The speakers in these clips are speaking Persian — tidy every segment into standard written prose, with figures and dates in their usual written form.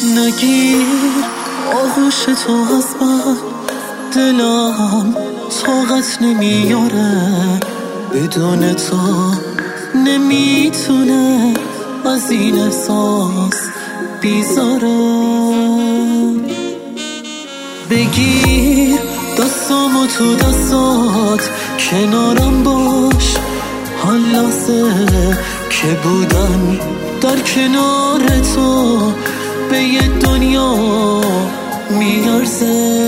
نگیر آغوش تو از من، دلم طاقت نمیاره، بدون تو نمیتونه از این احساس بیزاره. بگیر دستامو تو دستات، کنارم باش، حالاسه که بودن در کنار تو به یه دنیا میارزه.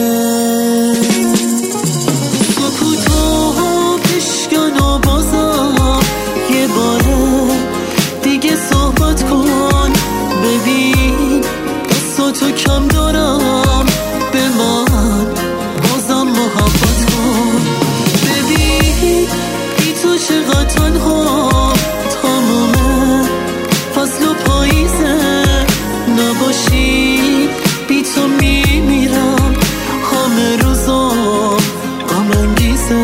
سکوتو بشکن و بازم یه باره دیگه صحبت کن، ببین دستاتو کم دارم، به من بازم محبت کن. ببین بی تو چقدر تنها، تمومه فصل و پاییزه، نباشی بی تو میمیرم، همه روزا غم انگیزه.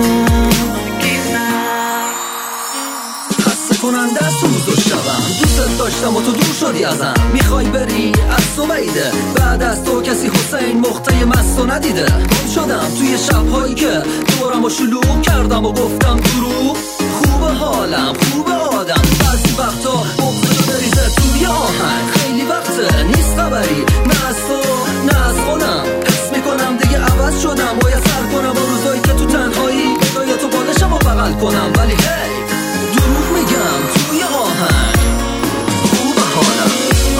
خسته کننده است روز و شبم، دوست داشتم و تو دور شدی ازم، میخوای بری از تو بعیده، بعد از تو کسی حسین مقطع مست و ندیده. گم شدم توی شبهایی که دورم و شلوغ کردم و گفتم دروغ. خوبه حالم خوبه آدم، بعضی وقتا بغضه بریزه توی آهنگ، خیلی وقته نیست خبری، نه از تو نه از خودم، حس میکنم دیگه عوض شدم، باید سر کنم با روزایی که تو تنهایی بگای تو بالشم و بغل کنم، ولی هی دروغ میگم توی آهنگ، خوبه حالم.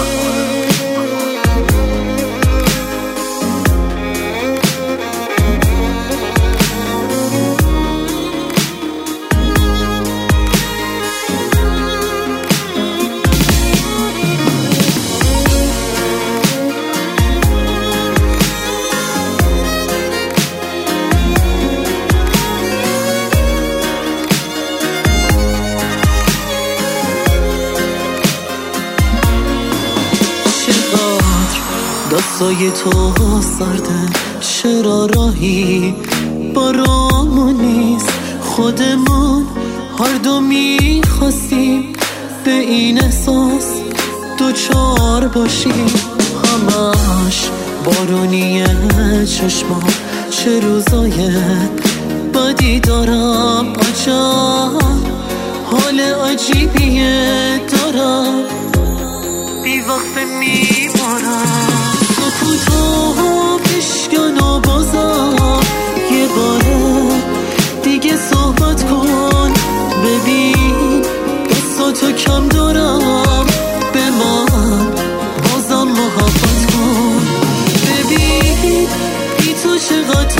دستای تو سرده، چرا راهی برامون نیست، خودمون هر دو میخواستیم به این احساس دوچار باشیم. همش بارونیه چشما، چه روزای بدی دارم، عجب حال عجیبیه دارم، بی وقت میمارم. سکوتو بشکن و بازم یه باره دیگه صحبت کن، ببین دستاتو کم دارم، به من بازم محبت کن. ببین بی تو چقدر